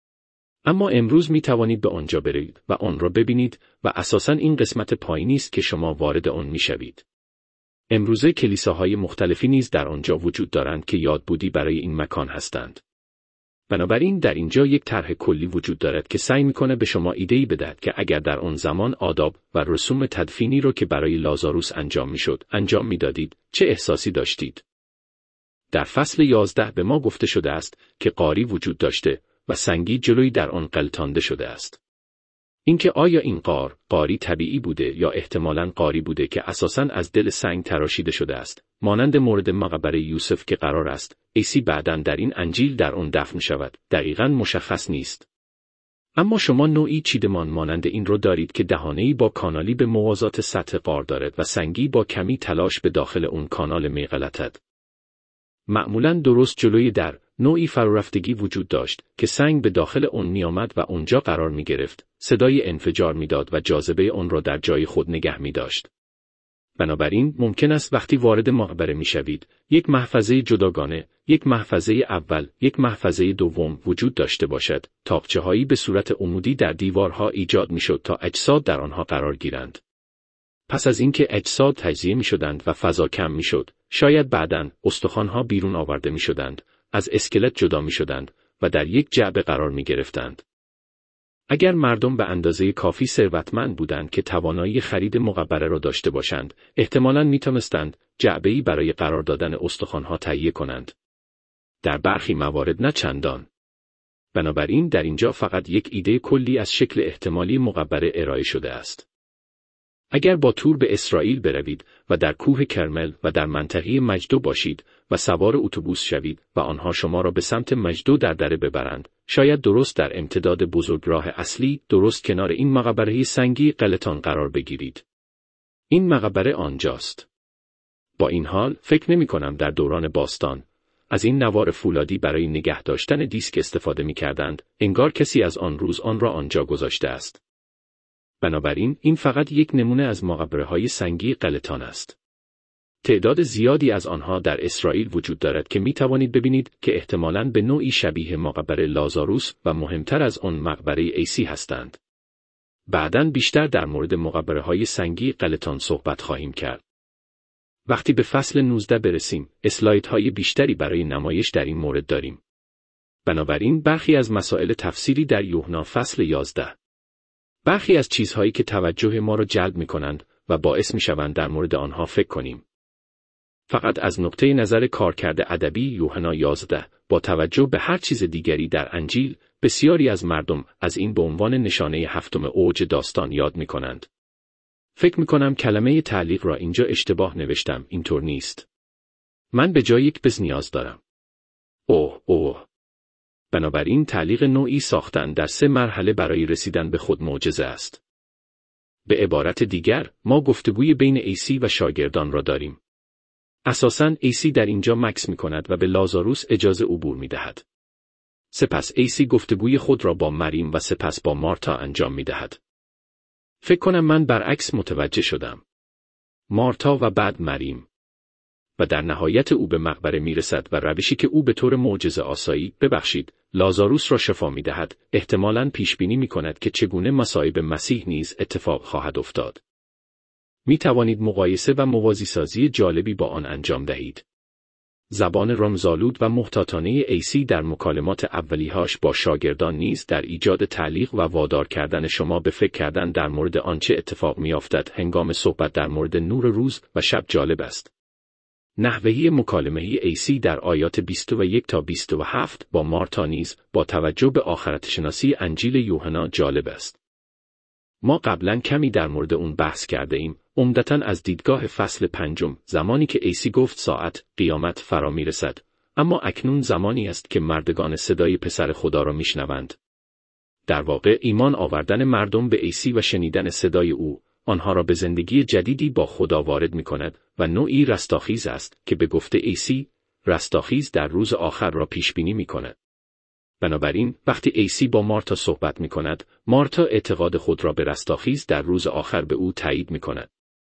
S1: اما امروز می توانید به آنجا برید و آن را ببینید و اساساً این قسمت پایینی است که شما وارد آن می شوید. امروزه کلیساهای مختلفی نیز در آنجا وجود دارند که یادبودی برای این مکان هستند. بنابراین در اینجا یک طرح کلی وجود دارد که سعی می‌کنه به شما ایده‌ای بدهد که اگر در آن زمان آداب و رسوم تدفینی را که برای لازاروس انجام می‌شد انجام می‌دادید، چه احساسی داشتید. در فصل 11 به ما گفته شده است که غاری وجود داشته و سنگی جلوی در آن غلتانده شده است. اینکه آیا این غاری طبیعی بوده یا احتمالاً غاری بوده که اساساً از دل سنگ تراشیده شده است، مانند مورد مقبره یوسف که قرار است عیسی بعداً در این انجیل در آن دفن شود، دقیقاً مشخص نیست. اما شما نوعی چیدمان مانند این رو دارید که دهانه‌ای با کانالی به موازات سطح غار دارد و سنگی با کمی تلاش به داخل اون کانال می‌غلطد. معمولاً درست جلوی در نوعی فرورفتگی وجود داشت که سنگ به داخل اون می‌آمد و اونجا قرار می‌گرفت، صدای انفجار می‌داد و جاذبه اون را در جای خود نگه می‌داشت. بنابراین ممکن است وقتی وارد مقبره می‌شوید، یک محفظه جداگانه، یک محفظه اول، یک محفظه دوم وجود داشته باشد. تاقچه‌هایی به صورت عمودی در دیوارها ایجاد می‌شد تا اجساد در آنها قرار گیرند. پس از اینکه اجساد تجزیه می‌شدند و فضا کم می‌شد، شاید بعداً استخوان‌ها بیرون آورده می‌شدند، از اسکلت جدا می‌شدند و در یک جعبه قرار می‌گرفتند. اگر مردم به اندازه کافی ثروتمند بودند که توانایی خرید مقبره را داشته باشند، احتمالاً می‌توانستند جعبه‌ای برای قرار دادن استخوان‌ها تهیه کنند. در برخی موارد نه چندان. بنابراین در اینجا فقط یک ایده کلی از شکل احتمالی مقبره ارائه شده است. اگر با تور به اسرائیل بروید و در کوه کرمل و در منطقه مجدو باشید و سوار اتوبوس شوید و آنها شما را به سمت مجدو در دره ببرند، شاید درست در امتداد بزرگراه اصلی، درست کنار این مقبره سنگی غلطان قرار بگیرید. این مقبره آنجاست. با این حال فکر نمی‌کنم در دوران باستان از این نوار فولادی برای نگه داشتن دیسک استفاده می‌کردند، انگار کسی از آن روز آن را آنجا گذاشته است. بنابراین این فقط یک نمونه از مقبره‌های سنگی غلطان است. تعداد زیادی از آنها در اسرائیل وجود دارد که می توانید ببینید که احتمالاً به نوعی شبیه مقبره لازاروس و مهمتر از آن مقبره عیسی هستند. بعداً بیشتر در مورد مقبره‌های سنگی غلطان صحبت خواهیم کرد. وقتی به فصل 19 برسیم، اسلایدهای بیشتری برای نمایش در این مورد داریم. بنابراین برخی از مسائل تفسیری در یوحنا فصل 11. برخی از چیزهایی که توجه ما را جلب می‌کنند و باعث می‌شوند در مورد آنها فکر کنیم. فقط از نقطه نظر کارکرد ادبی یوحنا 11 با توجه به هر چیز دیگری در انجیل، بسیاری از مردم از این به عنوان نشانه هفتم اوج داستان یاد می‌کنند. فکر می‌کنم کلمه تعلیق را اینجا اشتباه نوشتم، اینطور نیست. من به جای یک بز نیاز دارم. اوه. بنابراین تعلیق نوعی ساختن در 3 مرحله برای رسیدن به خود معجزه است. به عبارت دیگر، ما گفتگوی بین عیسی و شاگردان را داریم. اساساً عیسی در اینجا مکث می‌کند و به لازاروس اجازه عبور می‌دهد. سپس عیسی گفتگوی خود را با مریم و سپس با مارتا انجام می‌دهد. فکر کنم من برعکس متوجه شدم. مارتا و بعد مریم. و در نهایت او به مقبره میرسد و روشی که او به طور معجزه آسایی، لازاروس را شفا می‌دهد، احتمالاً پیش بینی می‌کند که چگونه مصائب مسیح نیز اتفاق خواهد افتاد. می توانید مقایسه و موازیسازی جالبی با آن انجام دهید. زبان رمزآلود و محتاطانه ایسی در مکالمات اولیه‌اش با شاگردان نیز در ایجاد تعلیق و وادار کردن شما به فکر کردن در مورد آنچه اتفاق می‌افتد هنگام صحبت در مورد نور روز و شب جالب است. نحوه مکالمه ایسی در آیات 21 تا 27 با مارتا نیز با توجه به آخرتشناسی انجیل یوحنا جالب است. ما قبلا کمی در مورد اون بحث کرده ایم، عمدتاً از دیدگاه فصل 5، زمانی که ایسی گفت ساعت قیامت فرا میرسد، اما اکنون زمانی است که مردگان صدای پسر خدا را میشنوند. در واقع ایمان آوردن مردم به ایسی و شنیدن صدای او، آنها را به زندگی جدیدی با خدا وارد می‌کند و نوعی رستاخیز است که به گفته ایسی، رستاخیز در روز آخر را پیش بینی می‌کند. بنابراین وقتی ایسی با مارتا صحبت می‌کند، مارتا اعتقاد خود را به رستاخیز در روز آخر به او تایید می‌کند.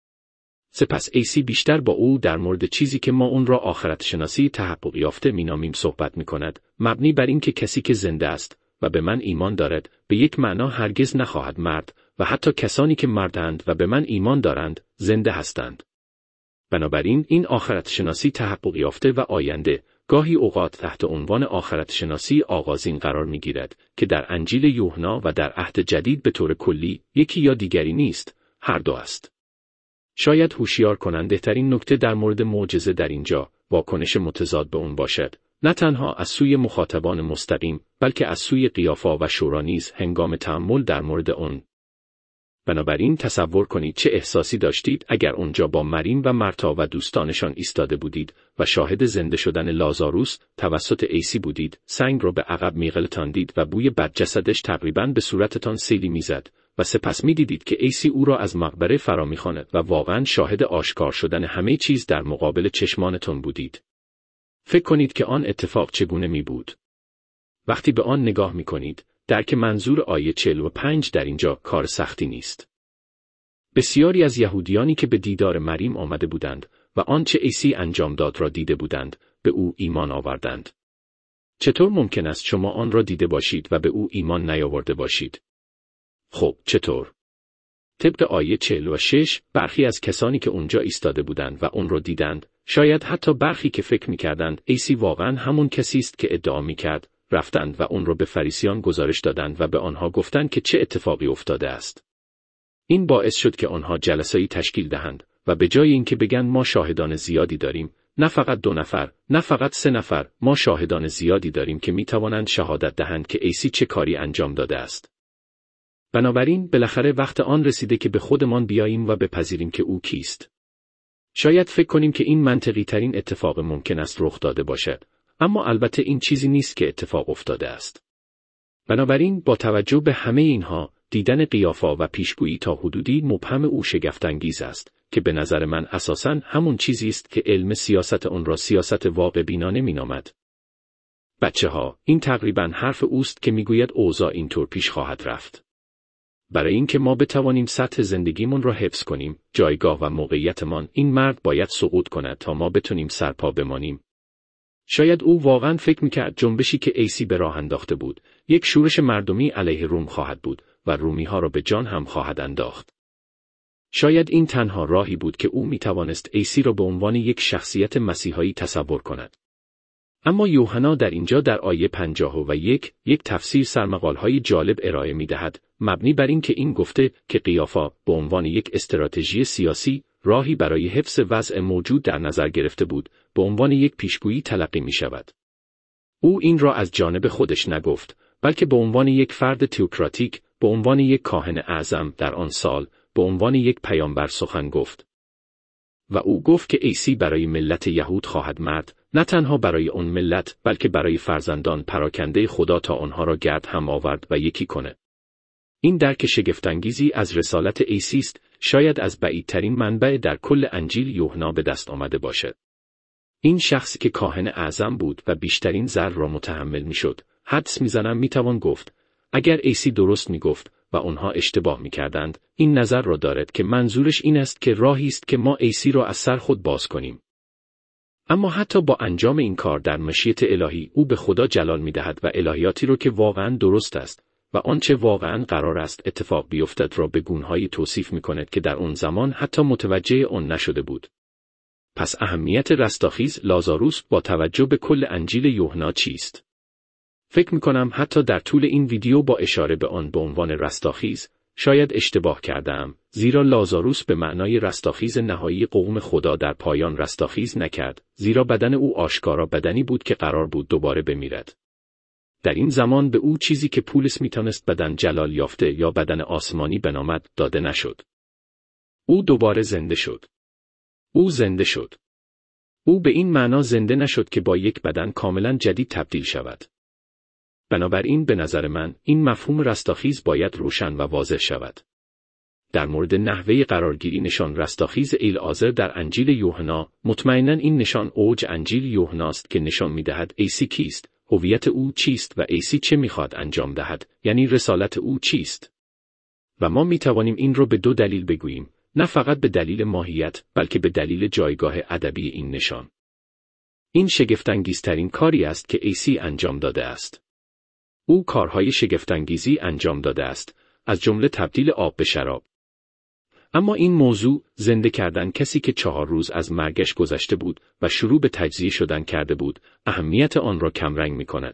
S1: سپس ایسی بیشتر با او در مورد چیزی که ما اون را آخرت شناسی تحقق یافته مینامیم صحبت می‌کند، مبنی بر این که کسی که زنده است و به من ایمان دارد به یک معنا هرگز نخواهد مرد و حتی کسانی که مردند و به من ایمان دارند زنده هستند. بنابراین این آخرت شناسی تحقق یافته و آینده گاهی اوقات تحت عنوان آخرت شناسی آغازین قرار می‌گیرد که در انجیل یوحنا و در عهد جدید به طور کلی یکی یا دیگری نیست، هر دو است. شاید هوشیار کننده ترین نکته در مورد معجزه در اینجا واکنش متضاد به اون باشد، نه تنها از سوی مخاطبان مستقیم بلکه از سوی قیافا و شورا نیز هنگام تأمل در مورد اون. بنابراین تصور کنید چه احساسی داشتید اگر اونجا با مریم و مرتا و دوستانشان ایستاده بودید و شاهد زنده شدن لازاروس توسط ایسی بودید، سنگ را به عقب میغلطاندید و بوی بد جسدش تقریباً به صورتتان سیلی میزد و سپس میدیدید که ایسی او را از مقبره فرا میخواند و واقعاً شاهد آشکار شدن همه چیز در مقابل چشمانتان بودید. فکر کنید که آن اتفاق چگونه می بود. وقتی به آن نگاه می کنید، درک منظور آیه 45 در اینجا کار سختی نیست. بسیاری از یهودیانی که به دیدار مریم آمده بودند و آنچه عیسی انجام داد را دیده بودند، به او ایمان آوردند. چطور ممکن است شما آن را دیده باشید و به او ایمان نیاورده باشید؟ خب، چطور؟ طبق آیه 46 برخی از کسانی که اونجا ایستاده بودند و اون را دیدند، شاید حتی برخی که فکر می‌کردند عیسی واقعاً همون کسی است که ادعا می‌کرد، رفتند و اون را به فریسیان گزارش دادند و به آنها گفتند که چه اتفاقی افتاده است. این باعث شد که آنها جلسه‌ای تشکیل دهند و به جای اینکه بگن ما شاهدان زیادی داریم، نه فقط 2 نفر، نه فقط 3 نفر، ما شاهدان زیادی داریم که می‌توانند شهادت دهند که عیسی چه کاری انجام داده است. بنابراین بالاخره وقت آن رسیده که به خودمان بیاییم و بپذیریم که او کیست. شاید فکر کنیم که این منطقی ترین اتفاق ممکن است رخ داده باشد، اما البته این چیزی نیست که اتفاق افتاده است. بنابراین با توجه به همه اینها، دیدن قیافا و پیشگویی تا حدودی مبهم او شگفت‌انگیز است که به نظر من اساساً همون چیزی است که علم سیاست اون را سیاست واقع بینانه مینامد. بچه‌ها، این تقریباً حرف اوست که میگوید اوضاع اینطور پیش خواهد رفت. برای اینکه ما بتوانیم سطح زندگیمون را حفظ کنیم، جایگاه و موقعیتمان، این مرد باید سقوط کند تا ما بتونیم سرپا بمانیم. شاید او واقعاً فکر می‌کرد جنبشی که عیسی به راه انداخته بود، یک شورش مردمی علیه روم خواهد بود و رومی‌ها را به جان هم خواهد انداخت. شاید این تنها راهی بود که او می‌توانست عیسی را به عنوان یک شخصیت مسیحایی تصور کند. اما یوحنا در اینجا در آیه 51 یک تفسیر سرمقال‌های جالب ارائه می‌دهد، مبنی بر این که این گفته که قیافا به عنوان یک استراتژی سیاسی راهی برای حفظ وضع موجود در نظر گرفته بود، به عنوان یک پیشگویی تلقی می‌شود. او این را از جانب خودش نگفت، بلکه به عنوان یک فرد تئوکراتیک، به عنوان یک کاهن اعظم در آن سال، به عنوان یک پیامبر سخن گفت. و او گفت که عیسی برای ملت یهود خواهد مرد، نه تنها برای اون ملت، بلکه برای فرزندان پراکنده خدا تا آنها را گرد هم آورد و یکی کنه. این درک شگفت‌انگیزی از رسالت عیسی است، شاید از بعیدترین منبع در کل انجیل یوحنا به دست آمده باشد. این شخصی که کاهن اعظم بود و بیشترین ضرر را متحمل میشد، حدس میزنم میتوان گفت، اگر عیسی درست میگفت و آنها اشتباه میکردند، این نظر را دارد که منظورش این است که راهی است که ما عیسی را از سر خود باز کنیم. اما حتی با انجام این کار در مشیت الهی، او به خدا جلال میدهد و الهیاتی را که واقعاً درست است و آنچه واقعاً قرار است اتفاق بیفتد را به گونه‌هایی توصیف می‌کند که در آن زمان حتی متوجه آن نشده بود. پس اهمیت رستاخیز لازاروس با توجه به کل انجیل یوحنا چیست؟ فکر می‌کنم حتی در طول این ویدیو با اشاره به آن به عنوان رستاخیز شاید اشتباه کردم، زیرا لازاروس به معنای رستاخیز نهایی قوم خدا در پایان رستاخیز نکرد، زیرا بدن او آشکارا بدنی بود که قرار بود دوباره بمیرد. در این زمان به او چیزی که پولس میتونست بدن جلال یافته یا بدن آسمانی بنامد داده نشد. او دوباره زنده شد. او زنده شد. او به این معنا زنده نشد که با یک بدن کاملا جدید تبدیل شود. بنابراین به نظر من این مفهوم رستاخیز باید روشن و واضح شود. در مورد نحوه قرارگیری نشان رستاخیز ایلعازر در انجیل یوحنا، مطمئناً این نشان اوج انجیل یوحناست که نشان می‌دهد عیسی کیست، هویت او چیست و عیسی چه می‌خواد انجام دهد، یعنی رسالت او چیست. و ما می‌توانیم این را به دو دلیل بگوییم، نه فقط به دلیل ماهیت، بلکه به دلیل جایگاه ادبی این نشان. این شگفت‌انگیزترین کاری است که عیسی انجام داده است. او کارهای شگفت‌انگیزی انجام داده است، از جمله تبدیل آب به شراب. اما این موضوع، زنده کردن کسی که 4 روز از مرگش گذشته بود و شروع به تجزیه شدن کرده بود، اهمیت آن را کمرنگ می‌کند.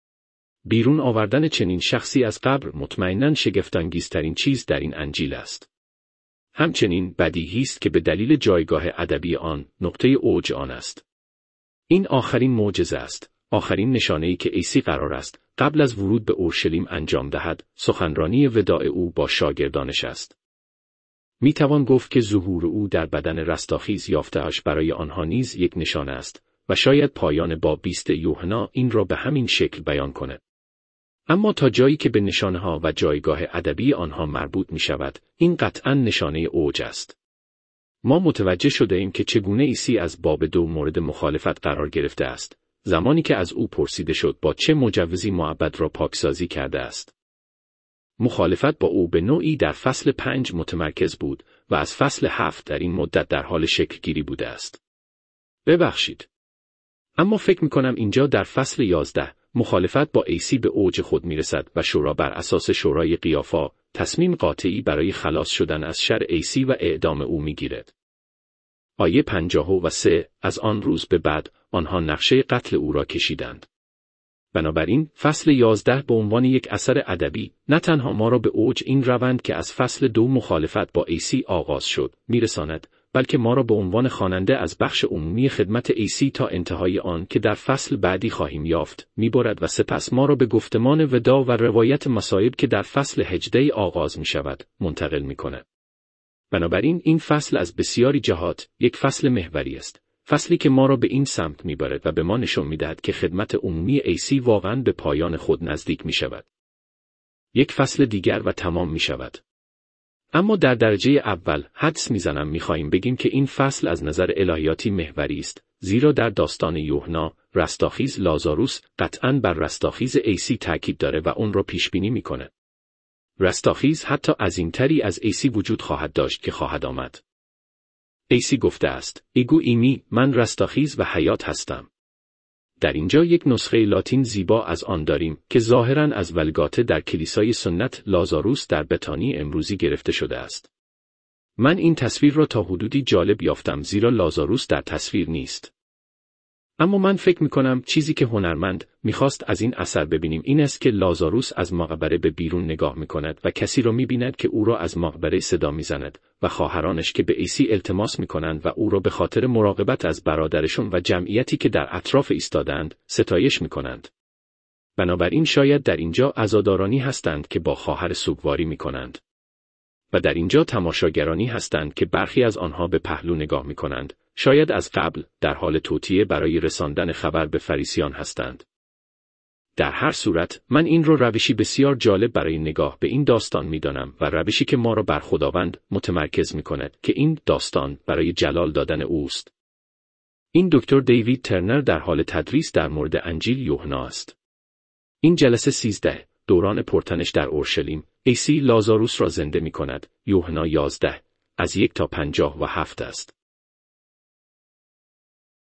S1: بیرون آوردن چنین شخصی از قبر مطمئناً شگفت‌انگیزترین چیز در این انجیل است. همچنین بدیهی است که به دلیل جایگاه ادبی آن، نقطه اوج آن است. این آخرین معجزه است، آخرین نشانه‌ای که عیسی قرار است قبل از ورود به اورشلیم انجام دهد، سخنرانی وداع او با شاگردانش است. میتوان گفت که ظهور او در بدن رستاخیز یافته‌اش برای آنها نیز یک نشانه است و شاید پایان باب 20 یوحنا این را به همین شکل بیان کند. اما تا جایی که به نشانه‌ها و جایگاه ادبی آنها مربوط می شود، این قطعاً نشانه اوج است. ما متوجه شده ایم که چگونه عیسی از باب 2 مورد مخالفت قرار گرفته است، زمانی که از او پرسیده شد با چه مجوزی معبد را پاکسازی کرده است. مخالفت با او به نوعی در فصل 5 متمرکز بود و از فصل 7 در این مدت در حال شکل گیری بوده است. ببخشید. اما فکر می کنم اینجا در فصل 11 مخالفت با عیسی به اوج خود می رسد و شورا بر اساس شورای قیافا تصمیم قاطعی برای خلاص شدن از شر عیسی و اعدام او می گیرد. آیه 53 از آن روز به بعد آنها نقشه قتل او را کشیدند. بنابراین فصل 11 به عنوان یک اثر ادبی نه تنها ما را به اوج این روند که از فصل 2 مخالفت با عیسی آغاز شد میرساند، بلکه ما را به عنوان خواننده از بخش عمومی خدمت عیسی تا انتهای آن که در فصل بعدی خواهیم یافت میبرد و سپس ما را به گفتمان وداع و روایت مصائب که در فصل 18 آغاز می شود منتقل می کند. بنابراین این فصل از بسیاری جهات یک فصل محوری است. فصلی که ما را به این سمت میبرد و به ما نشان میدهد که خدمت عمومی عیسی واقعاً به پایان خود نزدیک می شود. یک فصل دیگر و تمام می شود. اما در درجه اول حدس میزنم میخواهیم بگیم که این فصل از نظر الهیاتی محوری است، زیرا در داستان یوحنا رستاخیز لازاروس قطعاً بر رستاخیز عیسی تاکید داره و اون را پیش بینی میکنه. رستاخیز حتی عظیمتری از عیسی وجود خواهد داشت که خواهد آمد. عیسی گفته است: ایگو ایمی، من رستاخیز و حیات هستم. در اینجا یک نسخه لاتین زیبا از آن داریم که ظاهراً از ولگاته در کلیسای سنت لازاروس در بتانی امروزی گرفته شده است. من این تصویر را تا حدودی جالب یافتم زیرا لازاروس در تصویر نیست. اما من فکر می‌کنم چیزی که هنرمند می‌خواست از این اثر ببینیم این است که لازاروس از مقبره به بیرون نگاه می‌کند و کسی را می‌بیند که او را از مقبره صدا می‌زند و خواهرانش که به عیسی التماس می‌کنند و او را به خاطر مراقبت از برادرشون و جمعیتی که در اطراف ایستادند ستایش می‌کنند. بنابراین شاید در اینجا عزادارانی هستند که با خواهر سوگواری می‌کنند. و در اینجا تماشاگرانی هستند که برخی از آنها به پهلو نگاه می‌کنند. شاید از قبل در حال توطئه برای رساندن خبر به فریسیان هستند. در هر صورت من این رو روشی بسیار جالب برای نگاه به این داستان می‌دانم و روشی که ما را بر خداوند متمرکز می‌کند که این داستان برای جلال دادن اوست. این دکتر دیوید ترنر در حال تدریس در مورد انجیل یوحنا است. این جلسه 13 دوران پرتنش در اورشلیم، عیسی لازاروس را زنده می‌کند. یوحنا 11 از 1 تا 57 است.